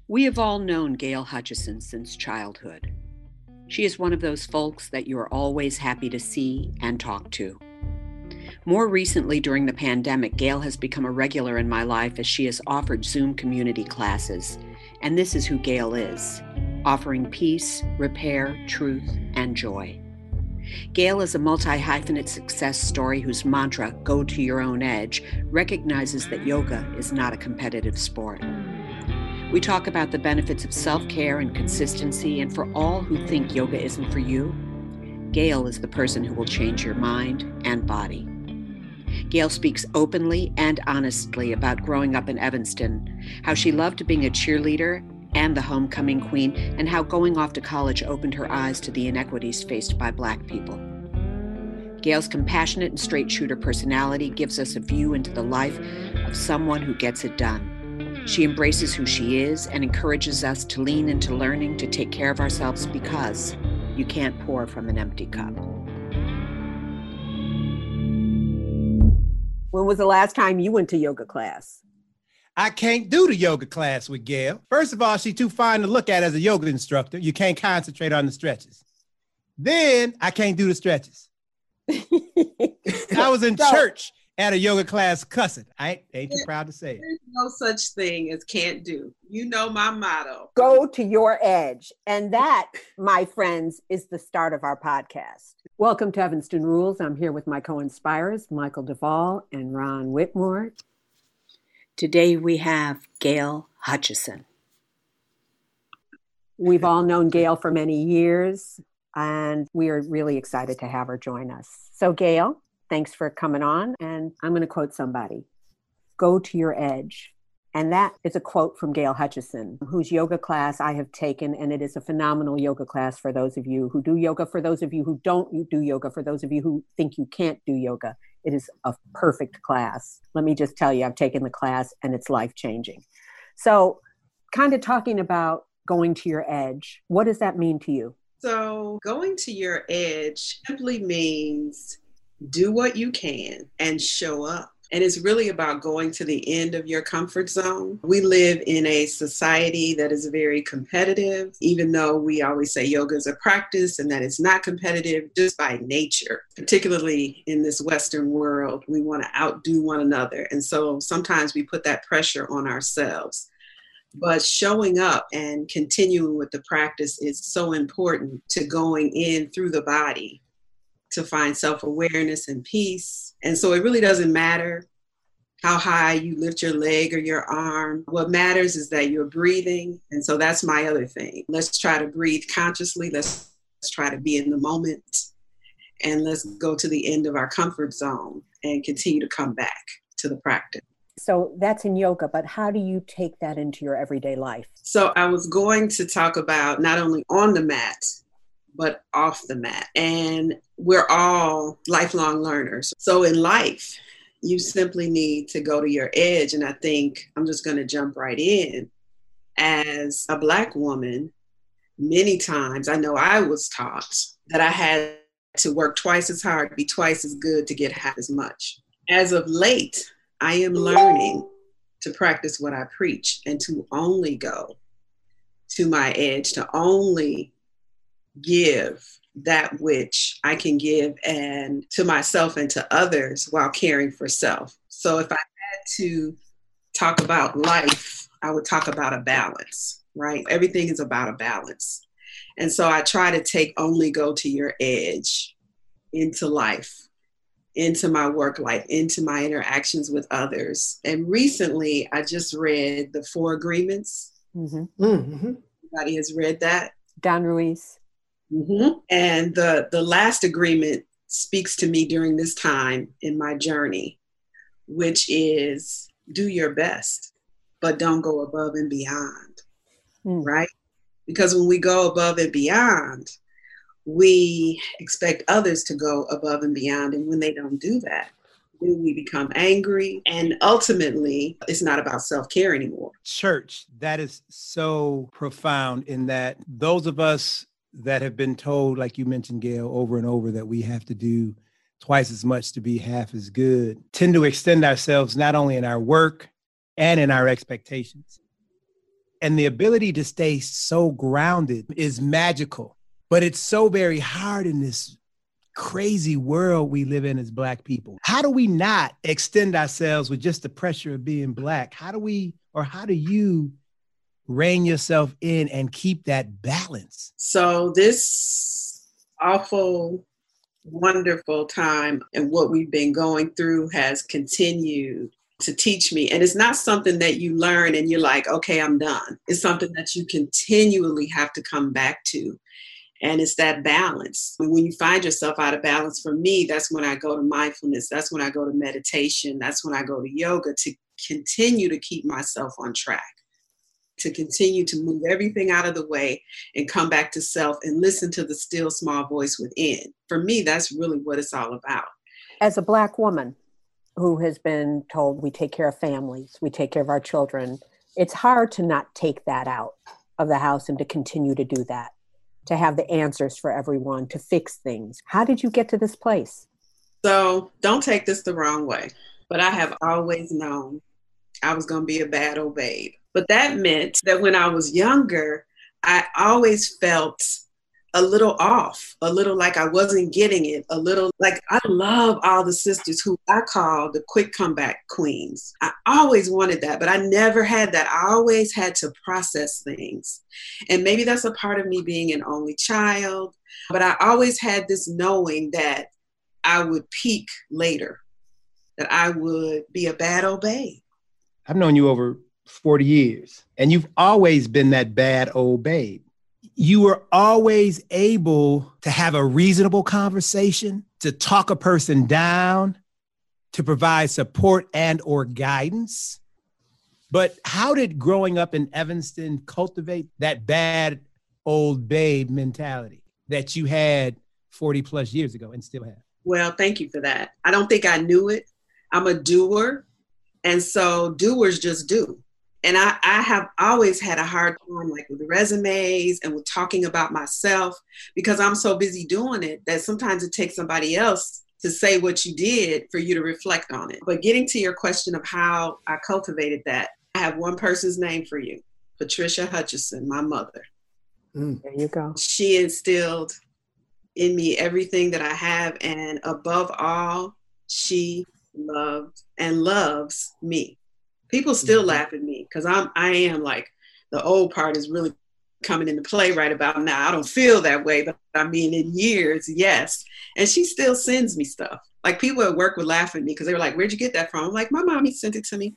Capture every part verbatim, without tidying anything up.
We have all known Gail Hutchison since childhood. She is one of those folks that you are always happy to see and talk to. More recently, during the pandemic, Gail has become a regular in my life as she has offered Zoom community classes. And this is who Gail is, offering peace, repair, truth, and joy. Gail is a multi-hyphenate success story whose mantra, go to your own edge, recognizes that yoga is not a competitive sport. We talk about the benefits of self-care and consistency, and for all who think yoga isn't for you, Gail is the person who will change your mind and body. Gail speaks openly and honestly about growing up in Evanston, how she loved being a cheerleader and the homecoming queen, and how going off to college opened her eyes to the inequities faced by Black people. Gail's compassionate and straight-shooter personality gives us a view into the life of someone who gets it done. She embraces who she is and encourages us to lean into learning to take care of ourselves because you can't pour from an empty cup. When was the last time you went to yoga class? I can't do the yoga class with Gail. First of all, she's too fine to look at as a yoga instructor. You can't concentrate on the stretches. Then I can't do the stretches. I was in so, church at a yoga class cussing. I ain't, ain't too proud to say it. There's no such thing as can't do. You know my motto. Go to your edge. And that, my friends, is the start of our podcast. Welcome to Evanston Rules. I'm here with my co-inspirers, Michael Duvall and Ron Whitmore. Today we have Gail Hutchison. We've all known Gail for many years, and we are really excited to have her join us. So Gail, thanks for coming on. And I'm going to quote somebody, go to your edge. And that is a quote from Gail Hutchison, whose yoga class I have taken. And it is a phenomenal yoga class for those of you who do yoga, for those of you who don't do yoga, for those of you who think you can't do yoga. It is a perfect class. Let me just tell you, I've taken the class and it's life-changing. So kind of talking about going to your edge, what does that mean to you? So going to your edge simply means do what you can and show up. And it's really about going to the end of your comfort zone. We live in a society that is very competitive, even though we always say yoga is a practice and that it's not competitive just by nature. Particularly in this Western world, we want to outdo one another. And so sometimes we put that pressure on ourselves. But showing up and continuing with the practice is so important to going in through the body to find self-awareness and peace. And so it really doesn't matter how high you lift your leg or your arm. What matters is that you're breathing. And so that's my other thing. Let's try to breathe consciously. Let's, let's try to be in the moment. And let's go to the end of our comfort zone and continue to come back to the practice. So that's in yoga, but how do you take that into your everyday life? So I was going to talk about not only on the mat, but off the mat. And we're all lifelong learners. So in life, you simply need to go to your edge. And I think I'm just going to jump right in. As a Black woman, many times I know I was taught that I had to work twice as hard, be twice as good to get half as much. As of late, I am learning to practice what I preach and to only go to my edge, to only give that which I can give and to myself and to others while caring for self. So if I had to talk about life, I would talk about a balance, right? Everything is about a balance. And so I try to take only go to your edge into life, into my work life, into my interactions with others. And recently I just read The Four Agreements. Mm-hmm. Mm-hmm. Everybody has read that? Don Ruiz. Mm-hmm. And the, the last agreement speaks to me during this time in my journey, which is do your best, but don't go above and beyond, mm. right? Because when we go above and beyond, we expect others to go above and beyond. And when they don't do that, then we become angry. And ultimately, it's not about self-care anymore. Church, that is so profound in that those of us that have been told, like you mentioned, Gail, over and over, that we have to do twice as much to be half as good, tend to extend ourselves not only in our work and in our expectations. And the ability to stay so grounded is magical, but it's so very hard in this crazy world we live in as Black people. How do we not extend ourselves with just the pressure of being Black? How do we, or how do you rein yourself in and keep that balance? So this awful, wonderful time and what we've been going through has continued to teach me. And it's not something that you learn and you're like, okay, I'm done. It's something that you continually have to come back to. And it's that balance. When you find yourself out of balance, for me, that's when I go to mindfulness. That's when I go to meditation. That's when I go to yoga to continue to keep myself on track, to continue to move everything out of the way and come back to self and listen to the still small voice within. For me, that's really what it's all about. As a Black woman who has been told we take care of families, we take care of our children, it's hard to not take that out of the house and to continue to do that, to have the answers for everyone, to fix things. How did you get to this place? So don't take this the wrong way, but I have always known I was going to be a bad old babe. But that meant that when I was younger, I always felt a little off, a little like I wasn't getting it, a little like I love all the sisters who I call the quick comeback queens. I always wanted that, but I never had that. I always had to process things. And maybe that's a part of me being an only child, but I always had this knowing that I would peak later, that I would be a bad old babe. I've known you over forty years, and you've always been that bad old babe. You were always able to have a reasonable conversation, to talk a person down, to provide support and or guidance. But how did growing up in Evanston cultivate that bad old babe mentality that you had forty plus years ago and still have? Well, thank you for that. I don't think I knew it. I'm a doer. And so doers just do. And I, I have always had a hard time like with resumes and with talking about myself because I'm so busy doing it that sometimes it takes somebody else to say what you did for you to reflect on it. But getting to your question of how I cultivated that, I have one person's name for you, Patricia Hutchison, my mother. Mm, there you go. She instilled in me everything that I have. And above all, she loved and loves me. People still mm-hmm. laugh at me because I'm I am like the old part is really coming into play right about now. I don't feel that way, but I mean in years, yes. And she still sends me stuff. Like people at work would laugh at me because they were like, "Where'd you get that from?" I'm like, "My mommy sent it to me."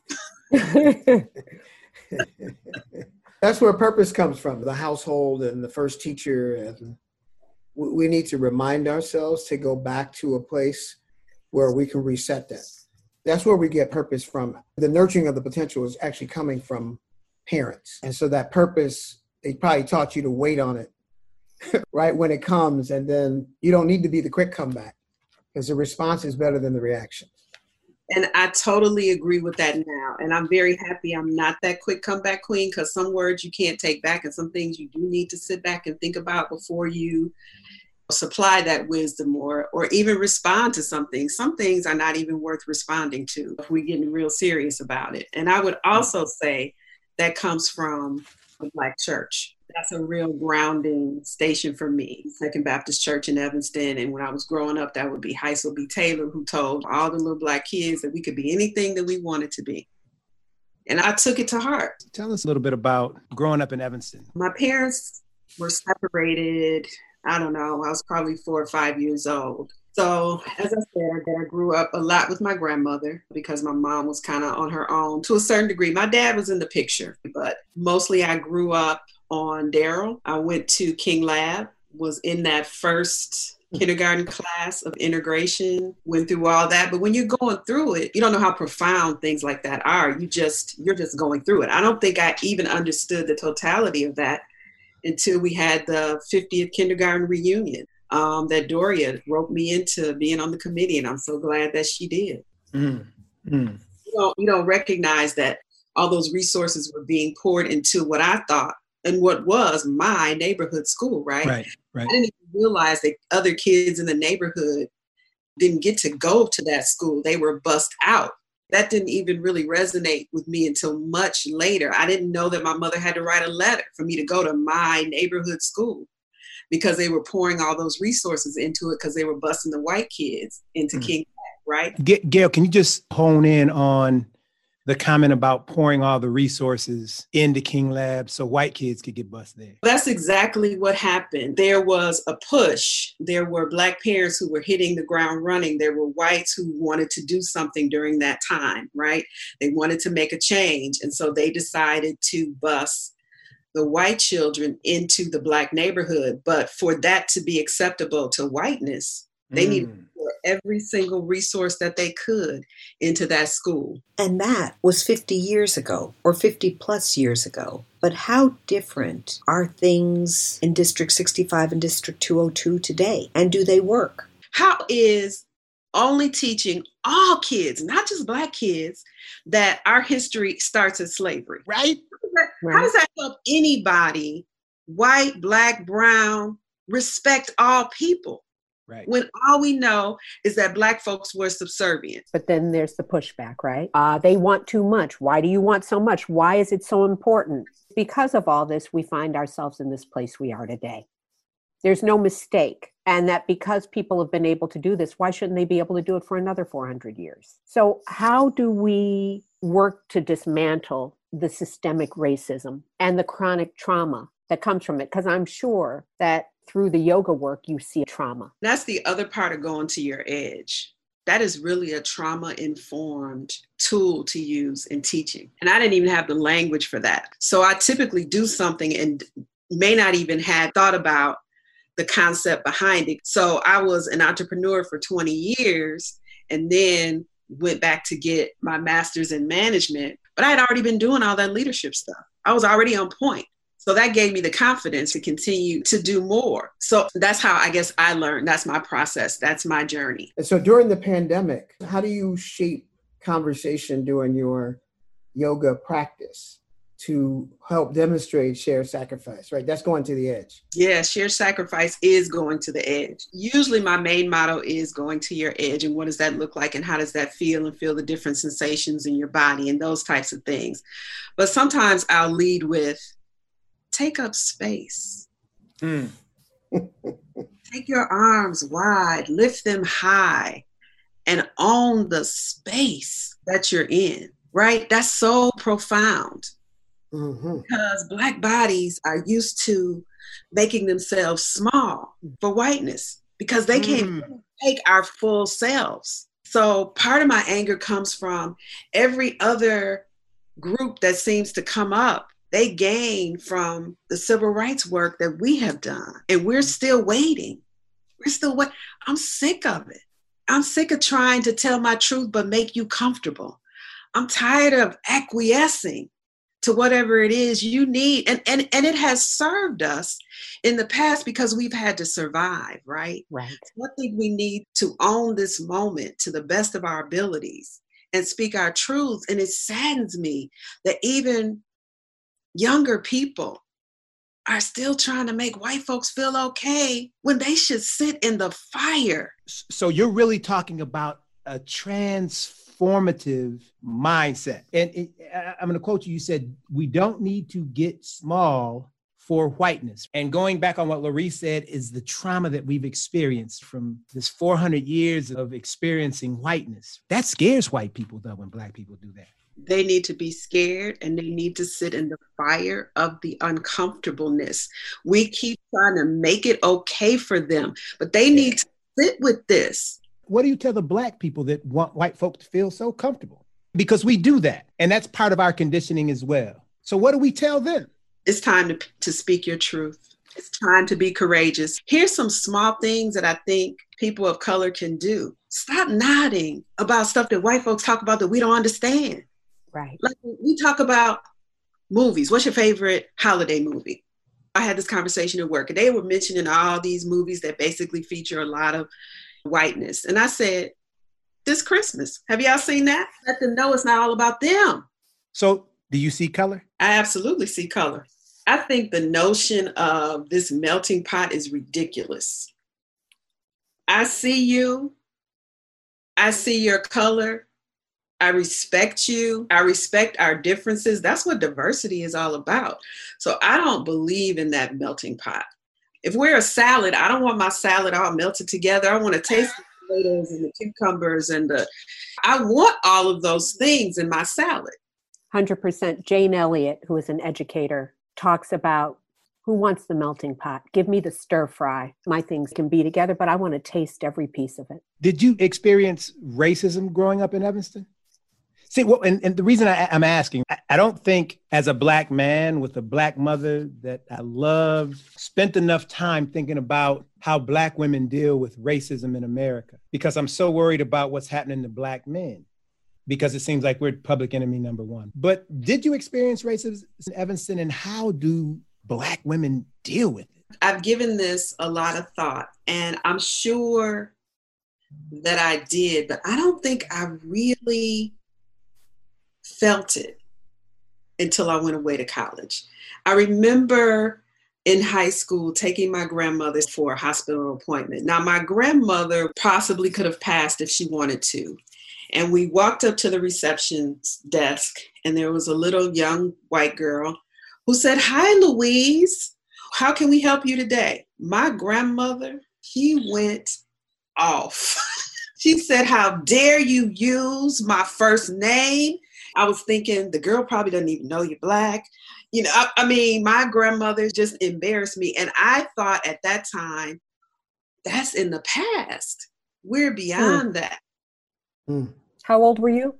That's where purpose comes from, the household and the first teacher. And we need to remind ourselves to go back to a place where we can reset that. That's where we get purpose from. The nurturing of the potential is actually coming from parents. And so that purpose, they probably taught you to wait on it right when it comes. And then you don't need to be the quick comeback because the response is better than the reaction. And I totally agree with that now. And I'm very happy I'm not that quick comeback queen because some words you can't take back and some things you do need to sit back and think about before you supply that wisdom or or even respond to something. Some things are not even worth responding to if we're getting real serious about it. And I would also say that comes from a Black church. That's a real grounding station for me. Second Baptist Church in Evanston. And when I was growing up, that would be Heisel B. Taylor, who told all the little Black kids that we could be anything that we wanted to be. And I took it to heart. Tell us a little bit about growing up in Evanston. My parents were separated. I don't know, I was probably four or five years old. So as I said, I grew up a lot with my grandmother because my mom was kind of on her own to a certain degree. My dad was in the picture, but mostly I grew up on Darrell. I went to King Lab, was in that first kindergarten class of integration, went through all that. But when you're going through it, you don't know how profound things like that are. You just, you're just going through it. I don't think I even understood the totality of that until we had the fiftieth kindergarten reunion um, that Doria roped me into being on the committee. And I'm so glad that she did. Mm. Mm. You don't, you don't recognize that all those resources were being poured into what I thought and what was my neighborhood school, right? Right, right. I didn't even realize that other kids in the neighborhood didn't get to go to that school. They were bussed out. That didn't even really resonate with me until much later. I didn't know that my mother had to write a letter for me to go to my neighborhood school because they were pouring all those resources into it because they were busing the white kids into mm-hmm. King Lab, right? G- Gail, can you just hone in on the comment about pouring all the resources into King Lab so white kids could get bused there? That's exactly what happened. There was a push. There were Black parents who were hitting the ground running. There were whites who wanted to do something during that time, right? They wanted to make a change. And so they decided to bus the white children into the Black neighborhood. But for that to be acceptable to whiteness, they mm. needed to pour every single resource that they could into that school. And that was fifty years ago or fifty plus years ago. But how different are things in District sixty-five and District two oh two today? And do they work? How is only teaching all kids, not just Black kids, that our history starts at slavery? Right? How does that, right. How does that help anybody, white, Black, brown, respect all people? Right. When all we know is that Black folks were subservient. But then there's the pushback, right? Uh, they want too much. Why do you want so much? Why is it so important? Because of all this, we find ourselves in this place we are today. There's no mistake. And that because people have been able to do this, why shouldn't they be able to do it for another four hundred years? So how do we work to dismantle the systemic racism and the chronic trauma that comes from it? Because I'm sure that through the yoga work, you see trauma. That's the other part of going to your edge. That is really a trauma-informed tool to use in teaching. And I didn't even have the language for that. So I typically do something and may not even have thought about the concept behind it. So I was an entrepreneur for twenty years and then went back to get my master's in management. But I had already been doing all that leadership stuff. I was already on point. So that gave me the confidence to continue to do more. So that's how I guess I learned. That's my process. That's my journey. And so during the pandemic, how do you shape conversation during your yoga practice to help demonstrate shared sacrifice, right? That's going to the edge. Yeah, shared sacrifice is going to the edge. Usually my main motto is going to your edge. And what does that look like? And how does that feel? And feel the different sensations in your body and those types of things. But sometimes I'll lead with, take up space. Mm. Take your arms wide, lift them high, and own the space that you're in, right? That's so profound. Mm-hmm. Because Black bodies are used to making themselves small for whiteness because they can't mm. take our full selves. So part of my anger comes from every other group that seems to come up. They gain from the civil rights work that we have done. And we're still waiting. We're still waiting. I'm sick of it. I'm sick of trying to tell my truth, but make you comfortable. I'm tired of acquiescing to whatever it is you need. And, and, and it has served us in the past because we've had to survive, right? Right. I think we need to own this moment to the best of our abilities and speak our truths. And it saddens me that even younger people are still trying to make white folks feel okay when they should sit in the fire. So you're really talking about a transformative mindset. And it, I'm going to quote you. You said, we don't need to get small for whiteness. And going back on what Larice said is the trauma that we've experienced from this four hundred years of experiencing whiteness. That scares white people, though, when Black people do that. They need to be scared and they need to sit in the fire of the uncomfortableness. We keep trying to make it okay for them, but they need to sit with this. What do you tell the Black people that want white folk to feel so comfortable? Because we do that, and that's part of our conditioning as well. So what do we tell them? It's time to, to speak your truth. It's time to be courageous. Here's some small things that I think people of color can do. Stop nodding about stuff that white folks talk about that we don't understand. Right. Like we talk about movies. What's your favorite holiday movie? I had this conversation at work and they were mentioning all these movies that basically feature a lot of whiteness. And I said, this Christmas, have y'all seen that? Let them know it's not all about them. So do you see color? I absolutely see color. I think the notion of this melting pot is ridiculous. I see you. I see your color. I respect you. I respect our differences. That's what diversity is all about. So I don't believe in that melting pot. If we're a salad, I don't want my salad all melted together. I want to taste the tomatoes and the cucumbers and the, I want all of those things in my salad. one hundred percent. Jane Elliott, who is an educator, talks about who wants the melting pot? Give me the stir fry. My things can be together, but I want to taste every piece of it. Did you experience racism growing up in Evanston? See, well, and, and the reason I, I'm asking, I, I don't think as a Black man with a Black mother that I loved, spent enough time thinking about how Black women deal with racism in America, because I'm so worried about what's happening to Black men, because it seems like we're public enemy number one. But did you experience racism in Evanston, and how do Black women deal with it? I've given this a lot of thought, and I'm sure that I did, but I don't think I really felt it until I went away to college. I remember in high school taking my grandmother for a hospital appointment. Now, my grandmother possibly could have passed if she wanted to. And we walked up to the reception desk, and there was a little young white girl who said, "Hi, Louise. How can we help you today?" My grandmother, she went off. She said, "How dare you use my first name?" I was thinking, the girl probably doesn't even know you're Black. You know, I, I mean, my grandmother just embarrassed me. And I thought at that time, that's in the past. We're beyond mm. that. Mm. How old were you?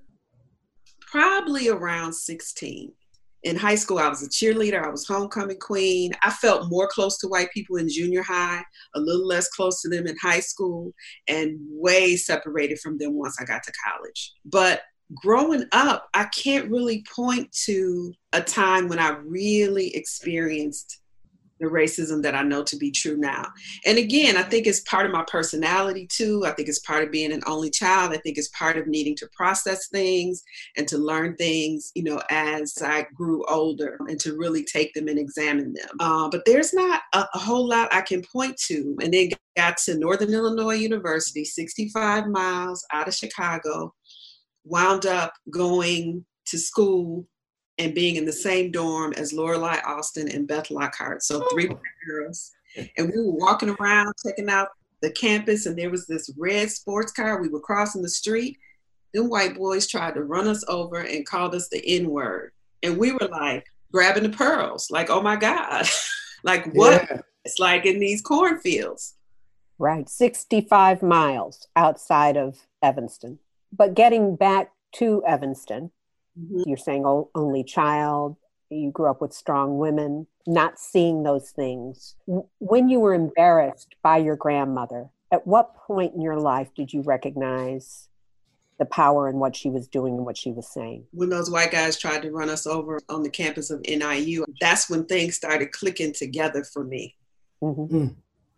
Probably around sixteen. In high school, I was a cheerleader. I was homecoming queen. I felt more close to white people in junior high, a little less close to them in high school, and way separated from them once I got to college. But growing up, I can't really point to a time when I really experienced the racism that I know to be true now. And again, I think it's part of my personality too. I think it's part of being an only child. I think it's part of needing to process things and to learn things, you know, as I grew older, and to really take them and examine them. Uh, but there's not a, a whole lot I can point to. And then got to Northern Illinois University, sixty-five miles out of Chicago, wound up going to school and being in the same dorm as Lorelei Austin and Beth Lockhart. So three black girls. And we were walking around, checking out the campus, and there was this red sports car. We were crossing the street. Them white boys tried to run us over and called us the N-word. And we were like grabbing the pearls, like, oh my God. Like what? Yeah. It's like in these cornfields. Right, sixty-five miles outside of Evanston. But getting back to Evanston, mm-hmm. You're saying oh, only child, you grew up with strong women, not seeing those things. When you were embarrassed by your grandmother, at what point in your life did you recognize the power in what she was doing and what she was saying? When those white guys tried to run us over on the campus of N I U, that's when things started clicking together for me. Mm-hmm. Mm.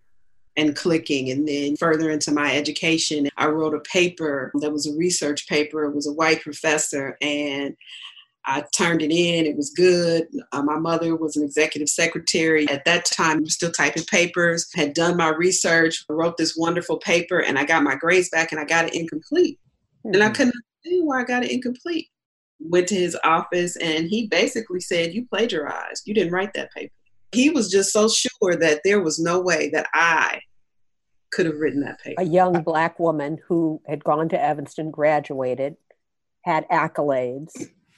And clicking. And then further into my education, I wrote a paper that was a research paper. It was a white professor, and I turned it in. It was good. Uh, my mother was an executive secretary. At that time, I was still typing papers, had done my research, wrote this wonderful paper, and I got my grades back, and I got it incomplete. Mm-hmm. And I couldn't understand why I got it incomplete. Went to his office, and he basically said, "You plagiarized. You didn't write that paper." He was just so sure that there was no way that I could have written that paper. A young Black woman who had gone to Evanston, graduated, had accolades.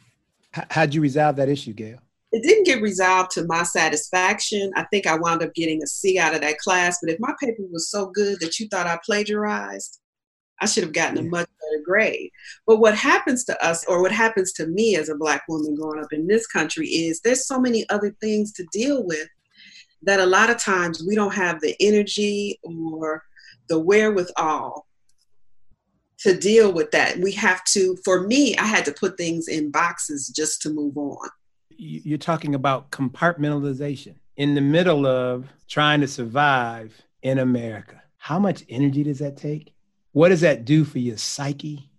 How'd you resolve that issue, Gail? It didn't get resolved to my satisfaction. I think I wound up getting a C out of that class. But if my paper was so good that you thought I plagiarized, I should have gotten a much better grade. But what happens to us, or what happens to me as a Black woman growing up in this country, is there's so many other things to deal with that a lot of times we don't have the energy or the wherewithal to deal with that. We have to, for me, I had to put things in boxes just to move on. You're talking about compartmentalization in the middle of trying to survive in America. How much energy does that take? What does that do for your psyche?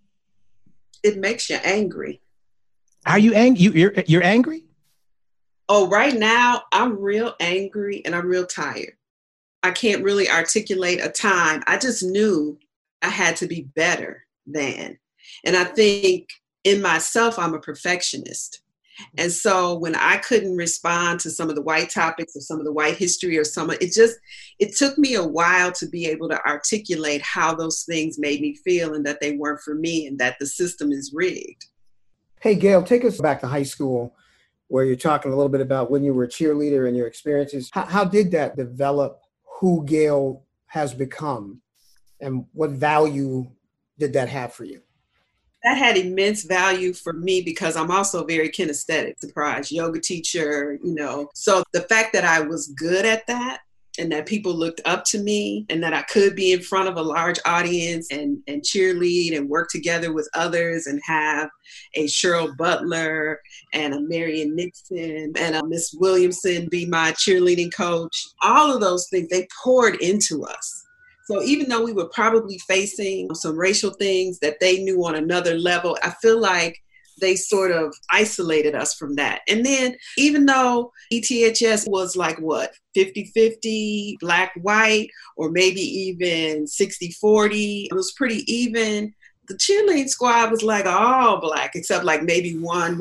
It makes you angry. Are you angry? You, you're, you're angry? Oh, right now, I'm real angry and I'm real tired. I can't really articulate a time. I just knew I had to be better than. And I think in myself, I'm a perfectionist. And so when I couldn't respond to some of the white topics or some of the white history or some, it just, it took me a while to be able to articulate how those things made me feel and that they weren't for me and that the system is rigged. Hey, Gail, take us back to high school where you're talking a little bit about when you were a cheerleader and your experiences. How, how did that develop who Gail has become and what value did that have for you? That had immense value for me because I'm also very kinesthetic, surprise, yoga teacher, you know. So the fact that I was good at that and that people looked up to me and that I could be in front of a large audience and, and cheerlead and work together with others and have a Cheryl Butler and a Marion Nixon and a Miss Williamson be my cheerleading coach. All of those things, they poured into us. So even though we were probably facing some racial things that they knew on another level, I feel like they sort of isolated us from that. And then even though E T H S was like what, fifty-fifty, black, white, or maybe even sixty forty, it was pretty even. The cheerleading squad was like all black, except like maybe one,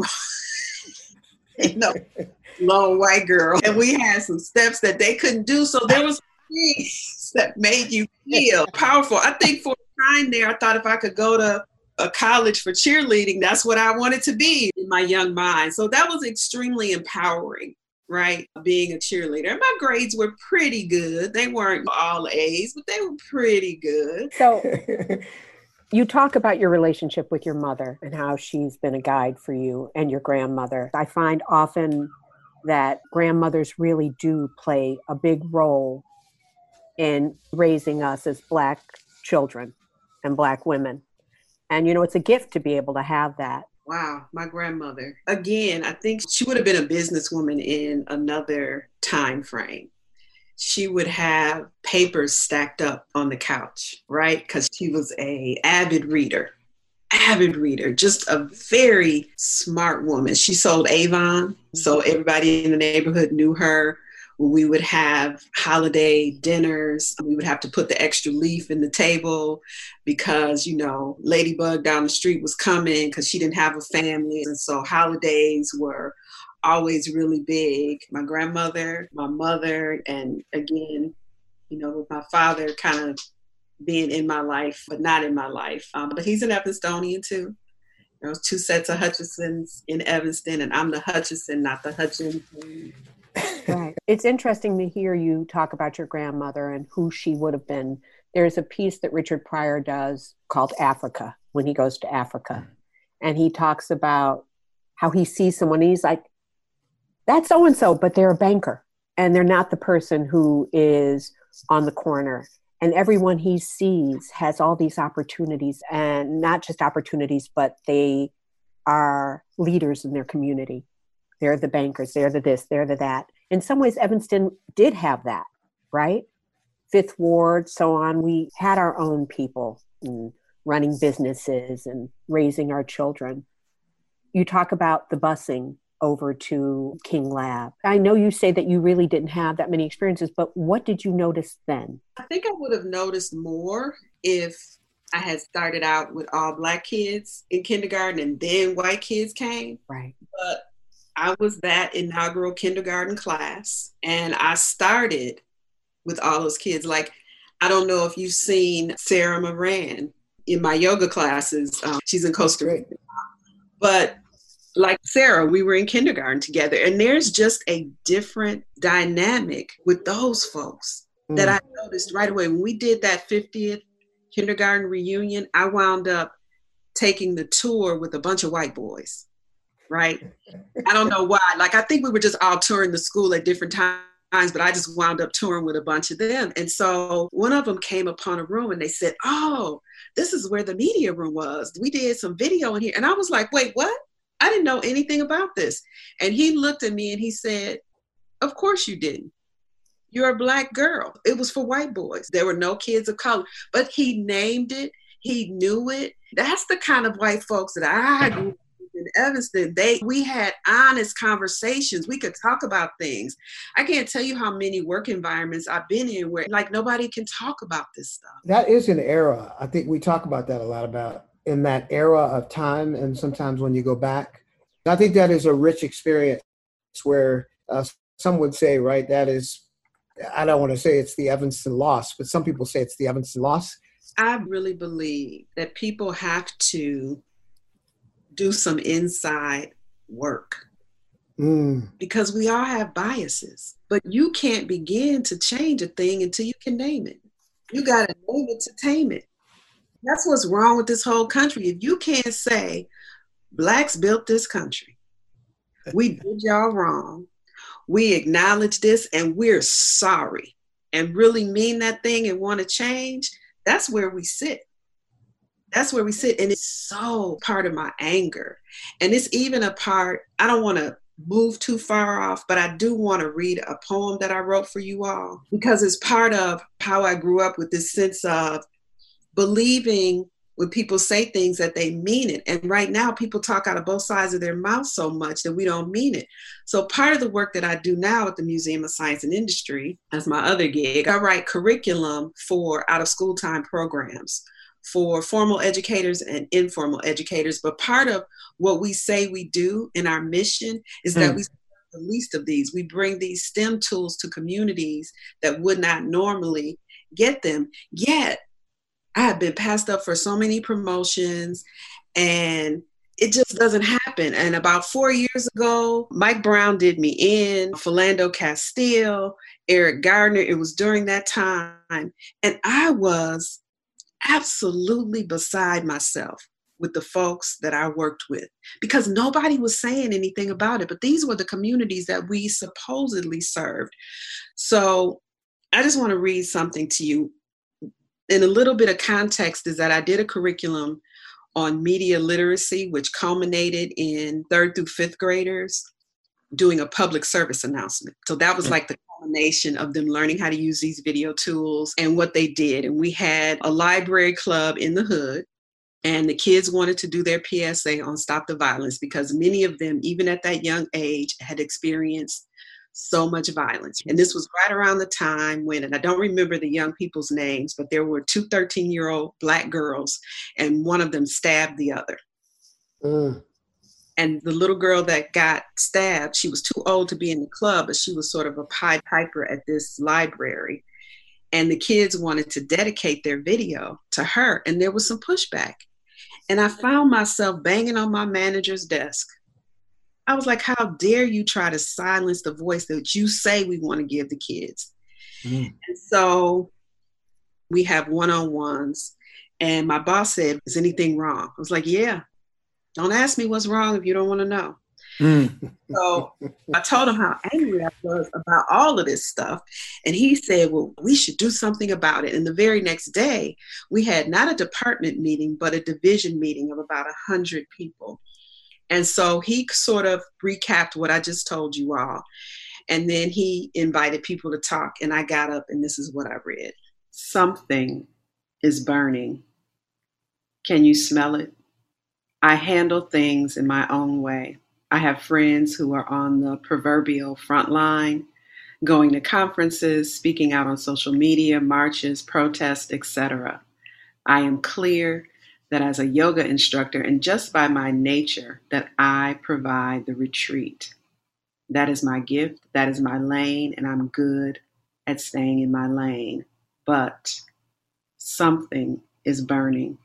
you know, lone white girl. And we had some steps that they couldn't do. So there was things that made you feel powerful. I think for a time there, I thought if I could go to a college for cheerleading, that's what I wanted to be in my young mind. So that was extremely empowering, right? Being a cheerleader. And my grades were pretty good. They weren't all A's, but they were pretty good. So you talk about your relationship with your mother and how she's been a guide for you and your grandmother. I find often that grandmothers really do play a big role in raising us as Black children and Black women. And, you know, it's a gift to be able to have that. Wow, my grandmother. Again, I think she would have been a businesswoman in another time frame. She would have papers stacked up on the couch, right? Because she was a avid reader, avid reader, just a very smart woman. She sold Avon, so everybody in the neighborhood knew her. We would have holiday dinners. We would have to put the extra leaf in the table because, you know, Ladybug down the street was coming because she didn't have a family. And so holidays were always really big. My grandmother, my mother, and again, you know, with my father kind of being in my life, but not in my life. Um, but he's an Evanstonian too. There was two sets of Hutchinsons in Evanston, and I'm the Hutchinson, not the Hutchinson. Right. It's interesting to hear you talk about your grandmother and who she would have been. There's a piece that Richard Pryor does called Africa, when he goes to Africa. And he talks about how he sees someone and he's like, that's so-and-so, but they're a banker. And they're not the person who is on the corner. And everyone he sees has all these opportunities, and not just opportunities, but they are leaders in their community. They're the bankers, they're the this, they're the that. In some ways, Evanston did have that, right? Fifth Ward, so on. We had our own people running businesses and raising our children. You talk about the busing over to King Lab. I know you say that you really didn't have that many experiences, but what did you notice then? I think I would have noticed more if I had started out with all Black kids in kindergarten and then white kids came. Right. But I was that inaugural kindergarten class, and I started with all those kids. Like, I don't know if you've seen Sarah Moran in my yoga classes. Um, she's in Costa Rica. But like Sarah, we were in kindergarten together, and there's just a different dynamic with those folks mm. that I noticed right away. When we did that fiftieth kindergarten reunion, I wound up taking the tour with a bunch of white boys. Right? I don't know why. Like, I think we were just all touring the school at different times, but I just wound up touring with a bunch of them. And so one of them came upon a room and they said, oh, this is where the media room was. We did some video in here. And I was like, wait, what? I didn't know anything about this. And he looked at me and he said, of course you didn't. You're a Black girl. It was for white boys. There were no kids of color, but he named it. He knew it. That's the kind of white folks that I grew up in Evanston. They, we had honest conversations. We could talk about things. I can't tell you how many work environments I've been in where like nobody can talk about this stuff. That is an era. I think we talk about that a lot about in that era of time. And sometimes when you go back, I think that is a rich experience where uh, some would say, right, that is, I don't want to say it's the Evanston loss, but some people say it's the Evanston loss. I really believe that people have to do some inside work mm. because we all have biases, but you can't begin to change a thing until you can name it. You got to name it to tame it. That's what's wrong with this whole country. If you can't say, Blacks built this country, we did y'all wrong, we acknowledge this and we're sorry, and really mean that thing and want to change, that's where we sit. That's where we sit. And it's so part of my anger. And it's even a part, I don't want to move too far off, but I do want to read a poem that I wrote for you all, because it's part of how I grew up with this sense of believing when people say things that they mean it. And right now people talk out of both sides of their mouth so much that we don't mean it. So part of the work that I do now at the Museum of Science and Industry, as my other gig, I write curriculum for out of school time programs for formal educators and informal educators. But part of what we say we do in our mission is mm. that we the least of these. We bring these STEM tools to communities that would not normally get them. Yet I have been passed up for so many promotions and it just doesn't happen. And about four years ago, Mike Brown did me in, Philando Castile, Eric Gardner. It was during that time. And I was absolutely beside myself with the folks that I worked with, because nobody was saying anything about it. But these were the communities that we supposedly served. So I just want to read something to you. In a little bit of context is that I did a curriculum on media literacy, which culminated in third through fifth graders doing a public service announcement. So that was like the culmination of them learning how to use these video tools and what they did. And we had a library club in the hood, and the kids wanted to do their P S A on Stop the Violence, because many of them, even at that young age, had experienced so much violence. And this was right around the time when, and I don't remember the young people's names, but there were two thirteen-year-old Black girls, and one of them stabbed the other. Mm. And the little girl that got stabbed, she was too old to be in the club, but she was sort of a Pied Piper at this library. And the kids wanted to dedicate their video to her, and there was some pushback. And I found myself banging on my manager's desk. I was like, how dare you try to silence the voice that you say we want to give the kids? Mm. And so we have one-on-ones, and my boss said, is anything wrong? I was like, yeah, don't ask me what's wrong if you don't want to know. Mm. So I told him how angry I was about all of this stuff. And he said, well, we should do something about it. And the very next day, we had not a department meeting, but a division meeting of about one hundred people. And so he sort of recapped what I just told you all. And then he invited people to talk. And I got up, and this is what I read. Something is burning. Can you smell it? I handle things in my own way. I have friends who are on the proverbial front line, going to conferences, speaking out on social media, marches, protests, et cetera. I am clear that as a yoga instructor, and just by my nature, that I provide the retreat. That is my gift, that is my lane, and I'm good at staying in my lane. But something is burning.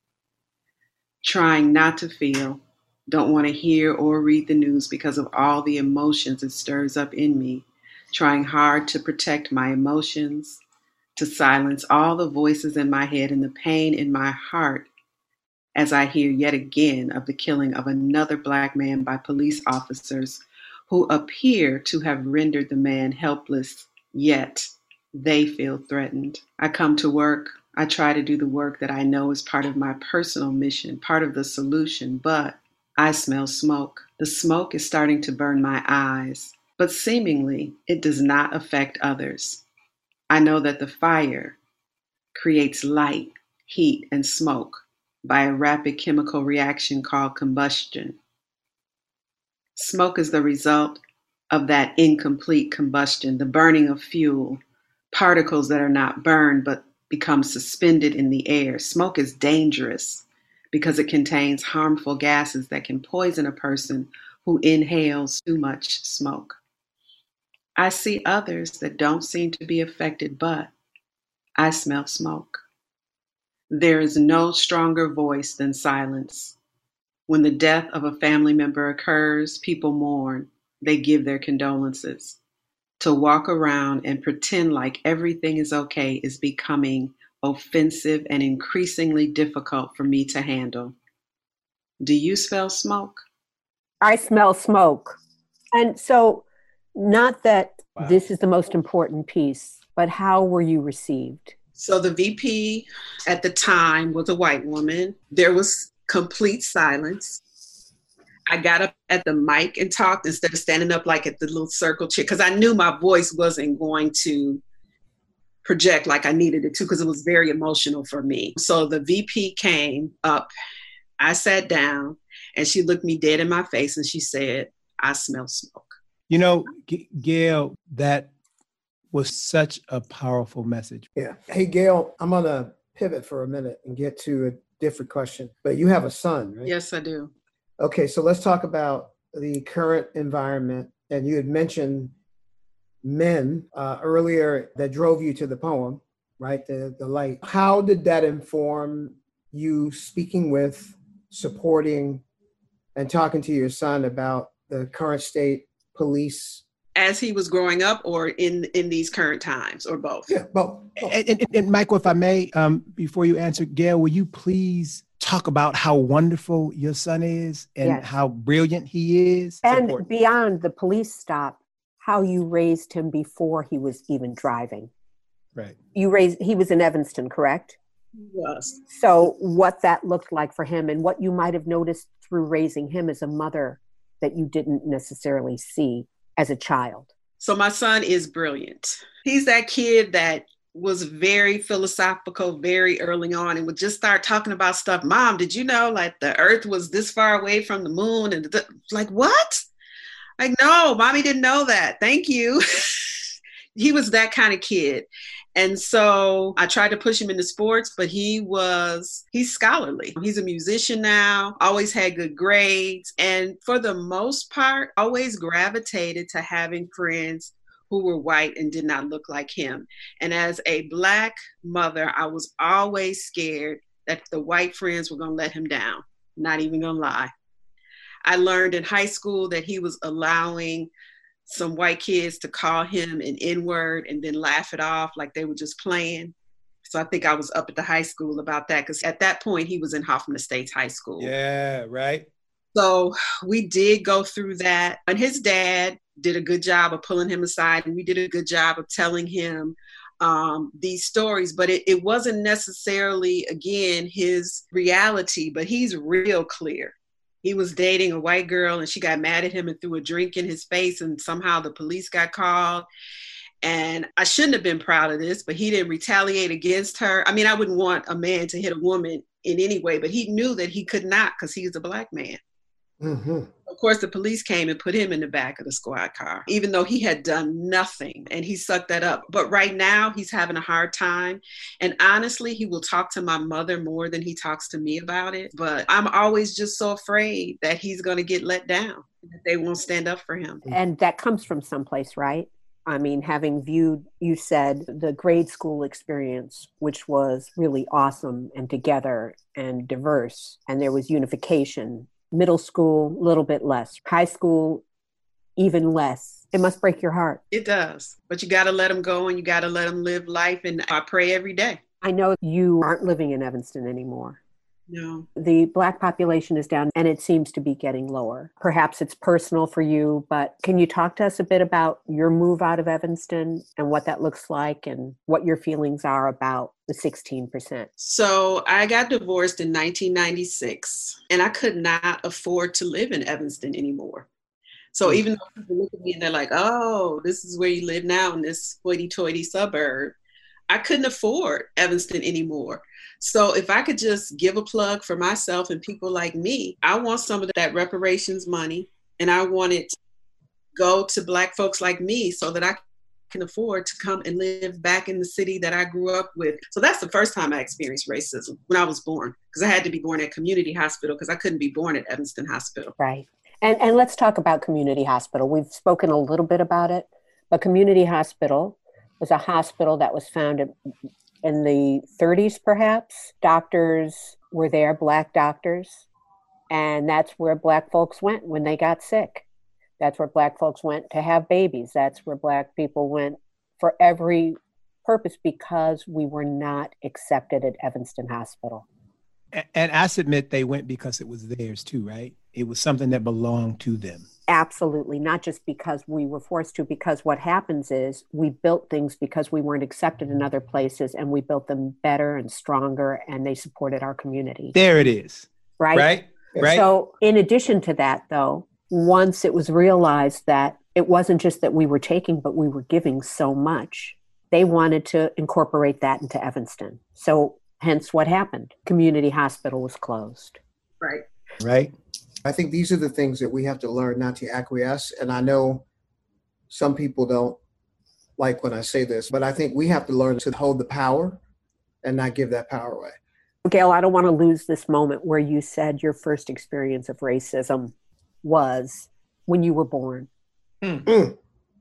Trying not to feel, don't want to hear or read the news because of all the emotions it stirs up in me. Trying hard to protect my emotions, to silence all the voices in my head and the pain in my heart as I hear yet again of the killing of another Black man by police officers who appear to have rendered the man helpless, yet they feel threatened. I come to work. I try to do the work that I know is part of my personal mission, part of the solution, but I smell smoke. The smoke is starting to burn my eyes, but seemingly it does not affect others. I know that the fire creates light, heat, and smoke by a rapid chemical reaction called combustion. Smoke is the result of that incomplete combustion, the burning of fuel, particles that are not burned but become suspended in the air. Smoke is dangerous because it contains harmful gases that can poison a person who inhales too much smoke. I see others that don't seem to be affected, but I smell smoke. There is no stronger voice than silence. When the death of a family member occurs, people mourn. They give their condolences. To walk around and pretend like everything is okay is becoming offensive and increasingly difficult for me to handle. Do you smell smoke? I smell smoke. And so, not that Wow. this is the most important piece, but how were you received? So the V P at the time was a white woman. There was complete silence. I got up at the mic and talked instead of standing up like at the little circle chair, because I knew my voice wasn't going to project like I needed it to, because it was very emotional for me. So the V P came up, I sat down, and she looked me dead in my face and she said, I smell smoke. You know, G- Gail, that was such a powerful message. Yeah. Hey, Gail, I'm going to pivot for a minute and get to a different question. But you have a son, right? Yes, I do. Okay, so let's talk about the current environment. And you had mentioned men uh, earlier that drove you to the poem, right? The, the light. How did that inform you speaking with, supporting, and talking to your son about the current state police? As he was growing up, or in, in these current times, or both? Yeah, both. both. And, and, and Michael, if I may, um, before you answer, Gail, will you please talk about how wonderful your son is and Yes. how brilliant he is? It's And important. beyond the police stop, how you raised him before he was even driving. Right. You raised, he was in Evanston, correct? Yes. So what that looked like for him and what you might have noticed through raising him as a mother that you didn't necessarily see as a child. So my son is brilliant. He's that kid that was very philosophical very early on and would just start talking about stuff. Mom, did you know like the earth was this far away from the moon? And th- like, what? Like, no, mommy didn't know that. Thank you. He was that kind of kid. And so I tried to push him into sports, but he was, he's scholarly. He's a musician now, always had good grades. And for the most part, always gravitated to having friends who were white and did not look like him. And as a Black mother, I was always scared that the white friends were going to let him down. Not even going to lie. I learned in high school that he was allowing some white kids to call him an N-word and then laugh it off like they were just playing. So I think I was up at the high school about that, because at that point he was in Hoffman Estates High School. Yeah, right. So we did go through that. And his dad did a good job of pulling him aside, and we did a good job of telling him um, these stories. But it, it wasn't necessarily, again, his reality, but he's real clear. He was dating a white girl and she got mad at him and threw a drink in his face, and somehow the police got called. And I shouldn't have been proud of this, but he didn't retaliate against her. I mean, I wouldn't want a man to hit a woman in any way, but he knew that he could not, because he was a Black man. Mm-hmm. Of course, the police came and put him in the back of the squad car, even though he had done nothing, and he sucked that up. But right now he's having a hard time. And honestly, he will talk to my mother more than he talks to me about it. But I'm always just so afraid that he's going to get let down, that they won't stand up for him. And that comes from someplace, right? I mean, having viewed, you said, the grade school experience, which was really awesome and together and diverse, and there was unification. Middle school, a little bit less. High school, even less. It must break your heart. It does. But you got to let them go, and you got to let them live life. And I pray every day. I know you aren't living in Evanston anymore. No. The Black population is down, and it seems to be getting lower. Perhaps it's personal for you, but can you talk to us a bit about your move out of Evanston and what that looks like and what your feelings are about the sixteen percent? So I got divorced in nineteen ninety-six, and I could not afford to live in Evanston anymore. So even though people look at me and they're like, oh, this is where you live now in this hoity-toity suburb, I couldn't afford Evanston anymore. So if I could just give a plug for myself and people like me, I want some of that reparations money, and I want it to go to Black folks like me so that I can afford to come and live back in the city that I grew up with. So that's the first time I experienced racism, when I was born, because I had to be born at community hospital because I couldn't be born at Evanston Hospital. Right. And and let's talk about community hospital. We've spoken a little bit about it, but community hospital was a hospital that was founded in the thirties, perhaps. Doctors were there, Black doctors, and that's where Black folks went when they got sick. That's where Black folks went to have babies. That's where Black people went for every purpose, because we were not accepted at Evanston Hospital. And I submit they went because it was theirs too, right? It was something that belonged to them. Absolutely. Not just because we were forced to, because what happens is we built things because we weren't accepted in other places, and we built them better and stronger, and they supported our community. There it is. Right? Right? Right. So in addition to that, though, once it was realized that it wasn't just that we were taking, but we were giving so much, they wanted to incorporate that into Evanston. So hence what happened. Community hospital was closed. Right. Right. I think these are the things that we have to learn not to acquiesce. And I know some people don't like when I say this, but I think we have to learn to hold the power and not give that power away. Gail, I don't want to lose this moment where you said your first experience of racism was when you were born. Mm.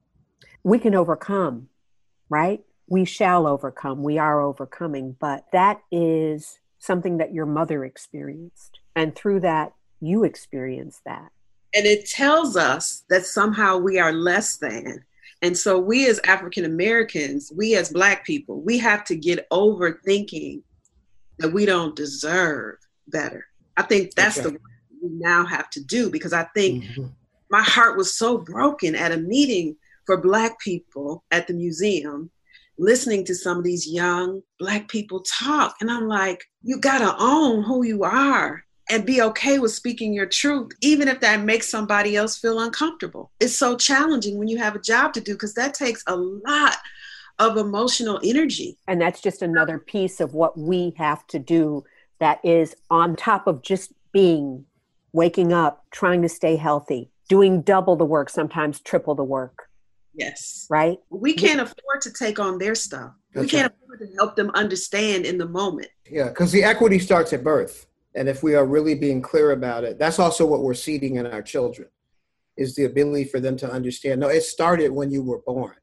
We can overcome, right? We shall overcome. We are overcoming, but that is something that your mother experienced. And through that, you experienced that. And it tells us that somehow we are less than. And so we as African Americans, we as Black people, we have to get over thinking that we don't deserve better. I think that's okay. The work we now have to do, because I think mm-hmm. my heart was so broken at a meeting for Black people at the museum, listening to some of these young Black people talk. And I'm like, you gotta own who you are and be okay with speaking your truth, even if that makes somebody else feel uncomfortable. It's so challenging when you have a job to do, because that takes a lot of emotional energy. And that's just another piece of what we have to do that is on top of just being, waking up, trying to stay healthy, doing double the work, sometimes triple the work. Yes. Right? We can't afford to take on their stuff. That's we can't right. afford to help them understand in the moment. Yeah, because the equity starts at birth. And if we are really being clear about it, that's also what we're seeding in our children, is the ability for them to understand, no, it started when you were born.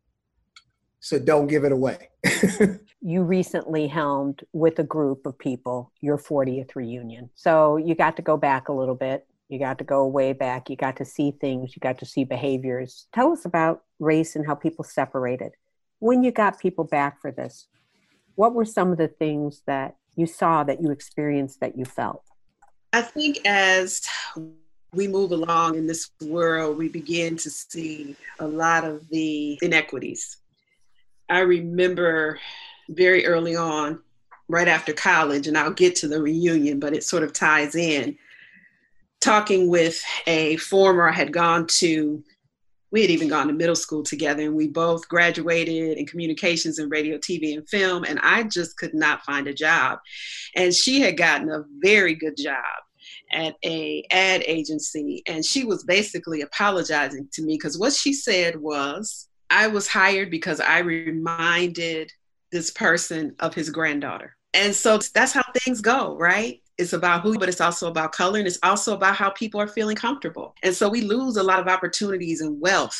So don't give it away. You recently helmed with a group of people your fortieth reunion. So you got to go back a little bit. You got to go way back. You got to see things. You got to see behaviors. Tell us about race and how people separated. When you got people back for this, what were some of the things that you saw, that you experienced, that you felt? I think as we move along in this world, we begin to see a lot of the inequities. I remember very early on, right after college, and I'll get to the reunion, but it sort of ties in, talking with a former, I had gone to, we had even gone to middle school together, and we both graduated in communications and radio, T V, and film, and I just could not find a job. And she had gotten a very good job at a ad agency, and she was basically apologizing to me, because what she said was, I was hired because I reminded this person of his granddaughter. And so that's how things go, right? It's about who, but it's also about color, and it's also about how people are feeling comfortable. And so we lose a lot of opportunities and wealth,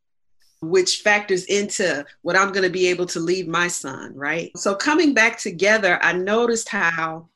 which factors into what I'm going to be able to leave my son, right? So coming back together, I noticed how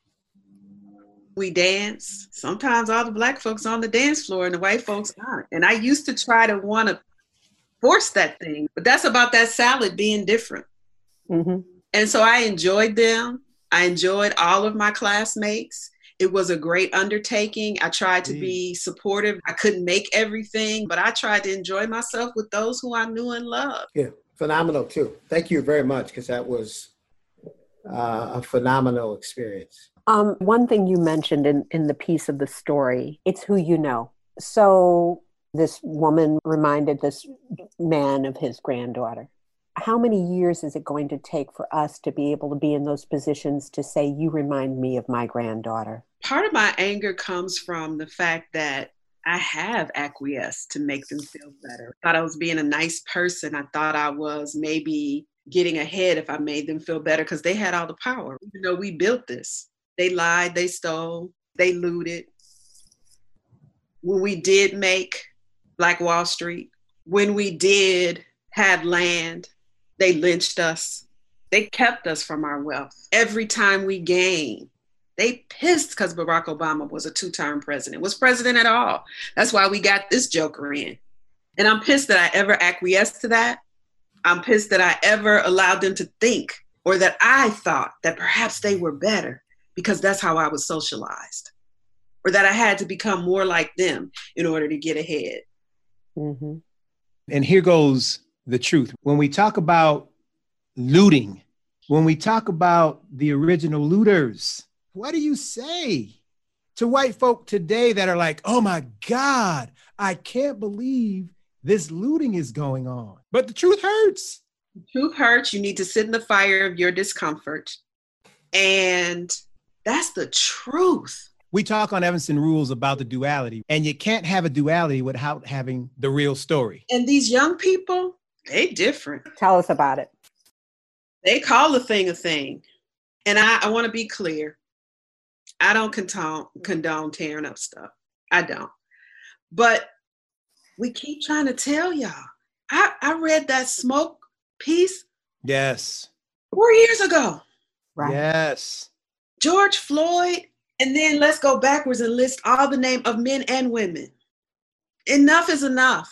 we dance. Sometimes all the Black folks on the dance floor and the white folks aren't. And I used to try to want to force that thing, but that's about that salad being different. Mm-hmm. And so I enjoyed them. I enjoyed all of my classmates. It was a great undertaking. I tried to mm. be supportive. I couldn't make everything, but I tried to enjoy myself with those who I knew and loved. Yeah, phenomenal too. Thank you very much, because that was uh, a phenomenal experience. Um, one thing you mentioned in, in the piece of the story, it's who you know. So this woman reminded this man of his granddaughter. How many years is it going to take for us to be able to be in those positions to say, you remind me of my granddaughter? Part of my anger comes from the fact that I have acquiesced to make them feel better. I thought I was being a nice person. I thought I was maybe getting ahead if I made them feel better because they had all the power. Even though we built this, they lied, they stole, they looted. When we did make Black Wall Street, when we did have land, they lynched us. They kept us from our wealth. Every time we gained, they pissed because Barack Obama was a two-term president, was president at all. That's why we got this joker in. And I'm pissed that I ever acquiesced to that. I'm pissed that I ever allowed them to think, or that I thought that perhaps they were better because that's how I was socialized, or that I had to become more like them in order to get ahead. Mm-hmm. And here goes the truth. When we talk about looting, when we talk about the original looters, what do you say to white folk today that are like, oh my God, I can't believe this looting is going on? But the truth hurts. The truth hurts. You need to sit in the fire of your discomfort. And that's the truth. We talk on Evanston Rules about the duality, and you can't have a duality without having the real story. And these young people, they different. Tell us about it. They call a thing a thing. And I, I want to be clear. I don't condone, condone tearing up stuff. I don't. But we keep trying to tell y'all. I, I read that smoke piece. Yes. Four years ago. Right. Yes. George Floyd. And then let's go backwards and list all the names of men and women. Enough is enough.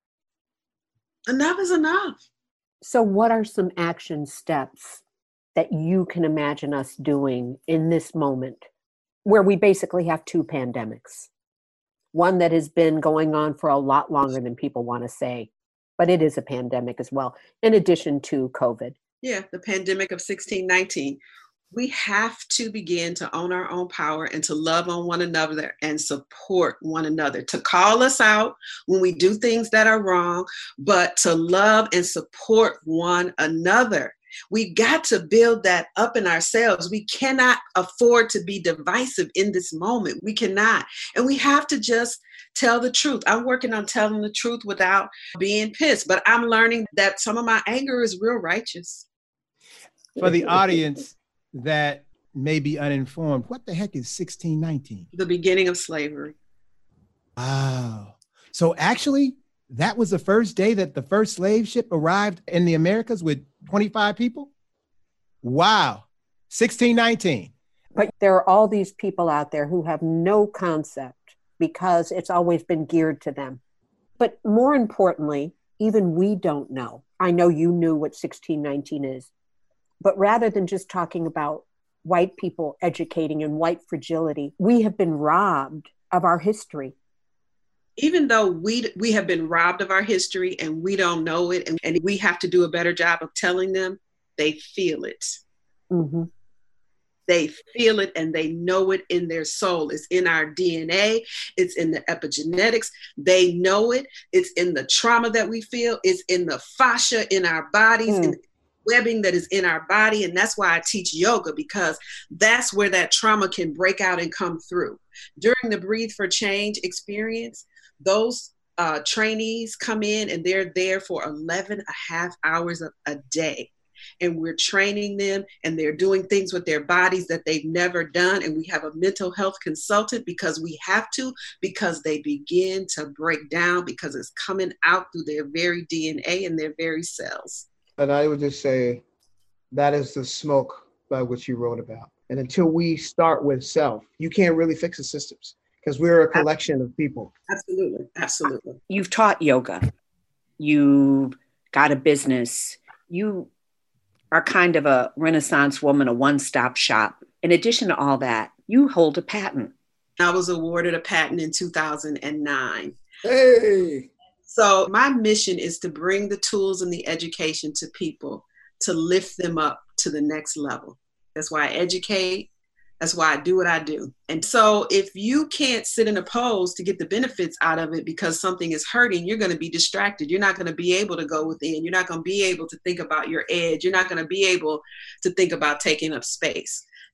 Enough is enough. So what are some action steps that you can imagine us doing in this moment where we basically have two pandemics? One that has been going on for a lot longer than people want to say, but it is a pandemic as well, in addition to COVID. Yeah, the pandemic of sixteen nineteen. We have to begin to own our own power and to love on one another and support one another, to call us out when we do things that are wrong, but to love and support one another. We've got to build that up in ourselves. We cannot afford to be divisive in this moment. We cannot. And we have to just tell the truth. I'm working on telling the truth without being pissed, but I'm learning that some of my anger is real righteous. For the audience that may be uninformed, what the heck is sixteen nineteen? The beginning of slavery. Wow. So actually, that was the first day that the first slave ship arrived in the Americas with twenty-five people? Wow. sixteen nineteen. But there are all these people out there who have no concept because it's always been geared to them. But more importantly, even we don't know. I know you knew what sixteen nineteen is. But rather than just talking about white people educating and white fragility, we have been robbed of our history. Even though we we have been robbed of our history and we don't know it, and, and we have to do a better job of telling them, they feel it. Mm-hmm. They feel it and they know it in their soul. It's in our D N A. It's in the epigenetics. They know it. It's in the trauma that we feel. It's in the fascia in our bodies, mm. in the webbing that is in our body. And that's why I teach yoga, because that's where that trauma can break out and come through. During the Breathe for Change experience, those uh, trainees come in and they're there for eleven and a half hours a, a day. And we're training them and they're doing things with their bodies that they've never done. And we have a mental health consultant because we have to, because they begin to break down because it's coming out through their very D N A and their very cells. And I would just say that is the smoke by which you wrote about. And until we start with self, you can't really fix the systems because we're a collection of people. Absolutely. Absolutely. You've taught yoga. You've got a business. You are kind of a Renaissance woman, a one-stop shop. In addition to all that, you hold a patent. I was awarded a patent in two thousand nine. Hey! So my mission is to bring the tools and the education to people to lift them up to the next level. That's why I educate. That's why I do what I do. And so if you can't sit in a pose to get the benefits out of it because something is hurting, you're going to be distracted. You're not going to be able to go within. You're not going to be able to think about your edge. You're not going to be able to think about taking up space.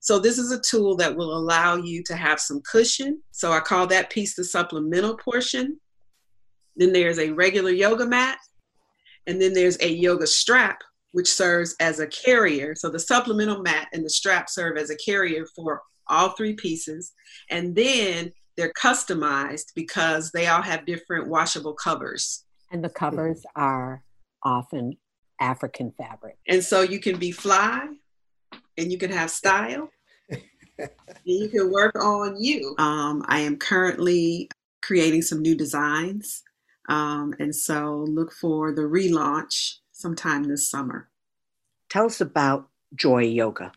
So this is a tool that will allow you to have some cushion. So I call that piece the supplemental portion. Then there's a regular yoga mat, and then there's a yoga strap, which serves as a carrier. So the supplemental mat and the strap serve as a carrier for all three pieces. And then they're customized because they all have different washable covers. And the covers are often African fabric. And so you can be fly and you can have style. And you can work on you. Um, I am currently creating some new designs. Um, and so look for the relaunch sometime this summer. Tell us about Joy Yoga.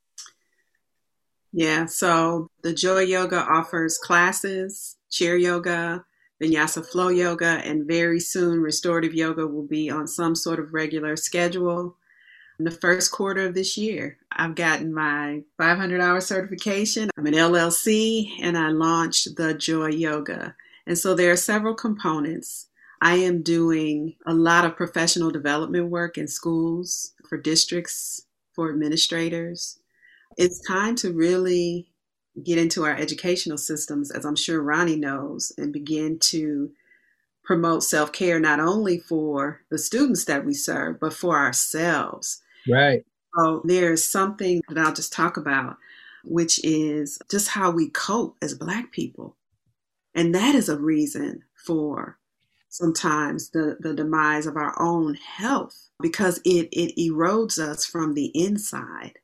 Yeah, so the Joy Yoga offers classes, chair yoga, vinyasa flow yoga, and very soon restorative yoga will be on some sort of regular schedule. In the first quarter of this year, I've gotten my five hundred hour certification. I'm an L L C, and I launched the Joy Yoga. And so there are several components. I am doing a lot of professional development work in schools, for districts, for administrators. It's time to really get into our educational systems, as I'm sure Ronnie knows, and begin to promote self-care, not only for the students that we serve, but for ourselves. Right. So there's something that I'll just talk about, which is just how we cope as Black people. And that is a reason for sometimes the, the demise of our own health, because it, it erodes us from the inside.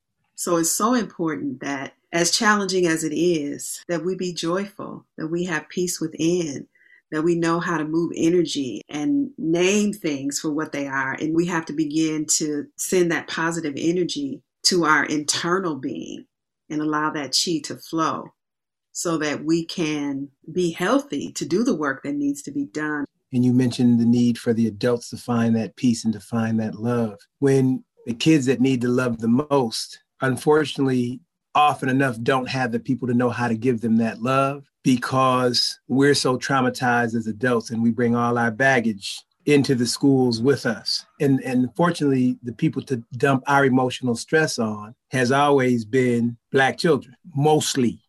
So it's so important that, as challenging as it is, that we be joyful, that we have peace within, that we know how to move energy and name things for what they are. And we have to begin to send that positive energy to our internal being and allow that chi to flow so that we can be healthy to do the work that needs to be done. And you mentioned the need for the adults to find that peace and to find that love. When the kids that need the love the most, unfortunately, often enough don't have the people to know how to give them that love, because we're so traumatized as adults and we bring all our baggage into the schools with us. And, and fortunately, the people to dump our emotional stress on has always been Black children, mostly.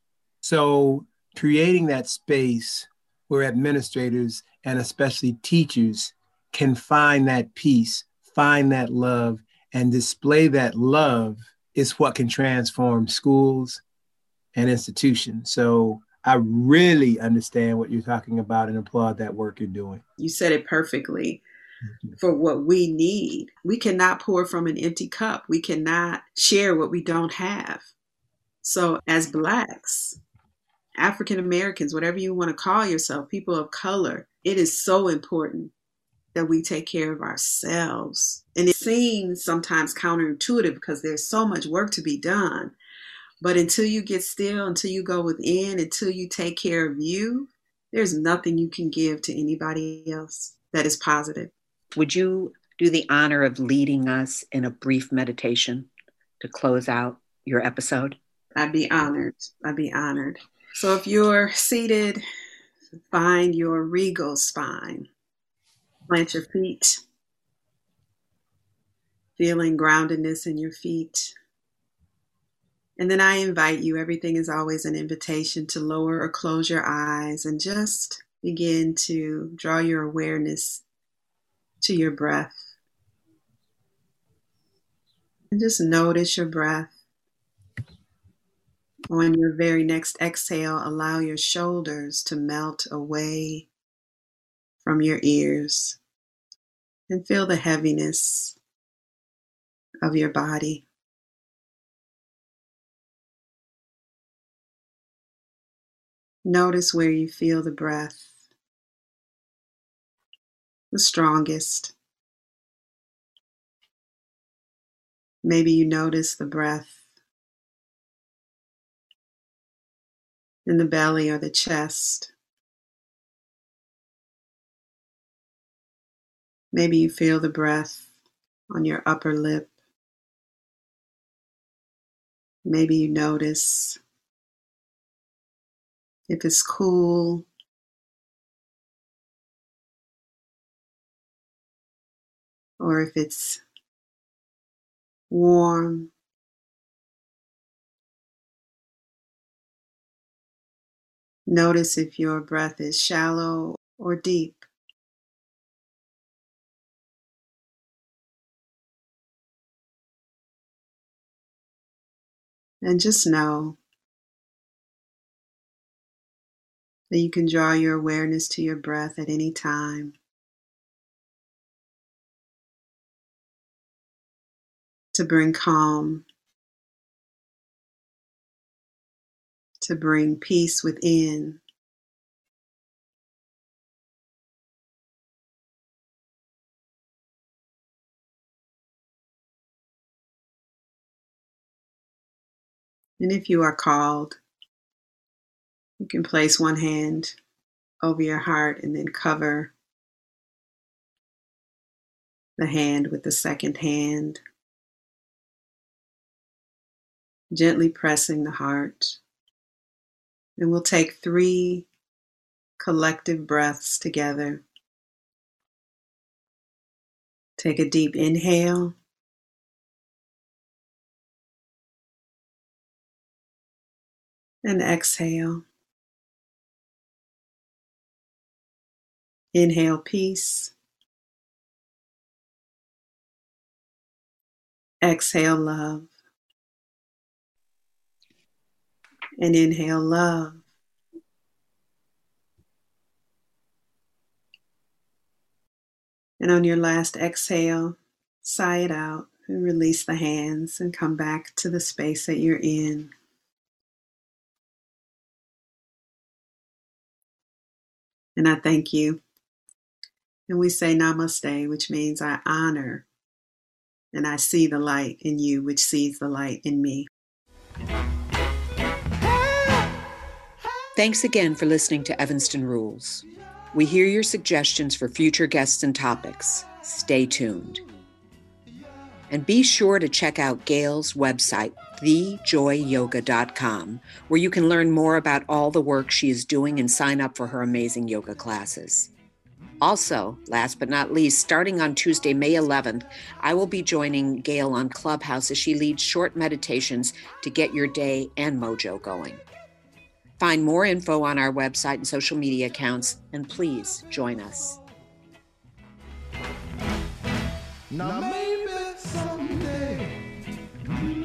So creating that space where administrators and especially teachers can find that peace, find that love, and display that love is what can transform schools and institutions. So I really understand what you're talking about and applaud that work you're doing. You said it perfectly. For what we need. We cannot pour from an empty cup. We cannot share what we don't have. So as Blacks, African Americans, whatever you want to call yourself, people of color, it is so important that we take care of ourselves. And it seems sometimes counterintuitive because there's so much work to be done. But until you get still, until you go within, until you take care of you, there's nothing you can give to anybody else that is positive. Would you do the honor of leading us in a brief meditation to close out your episode? I'd be honored. I'd be honored. So if you're seated, find your regal spine. Plant your feet, feeling groundedness in your feet. And then I invite you, everything is always an invitation, to lower or close your eyes and just begin to draw your awareness to your breath. And just notice your breath. On your very next exhale, allow your shoulders to melt away from your ears and feel the heaviness of your body. Notice where you feel the breath the strongest. Maybe you notice the breath in the belly or the chest. Maybe you feel the breath on your upper lip. Maybe you notice if it's cool or if it's warm. Notice if your breath is shallow or deep. And just know that you can draw your awareness to your breath at any time to bring calm, to bring peace within. And if you are called, you can place one hand over your heart and then cover the hand with the second hand, gently pressing the heart. And we'll take three collective breaths together. Take a deep inhale. And exhale. Inhale peace. Exhale love. And inhale love. And on your last exhale, sigh it out and release the hands and come back to the space that you're in. And I thank you. And we say namaste, which means I honor and I see the light in you, which sees the light in me. Thanks again for listening to Evanston Rules. We hear your suggestions for future guests and topics. Stay tuned. And be sure to check out Gail's website, the joy yoga dot com, where you can learn more about all the work she is doing and sign up for her amazing yoga classes. Also, last but not least, starting on Tuesday, May eleventh, I will be joining Gail on Clubhouse as she leads short meditations to get your day and mojo going. Find more info on our website and social media accounts, and please join us. Now maybe someday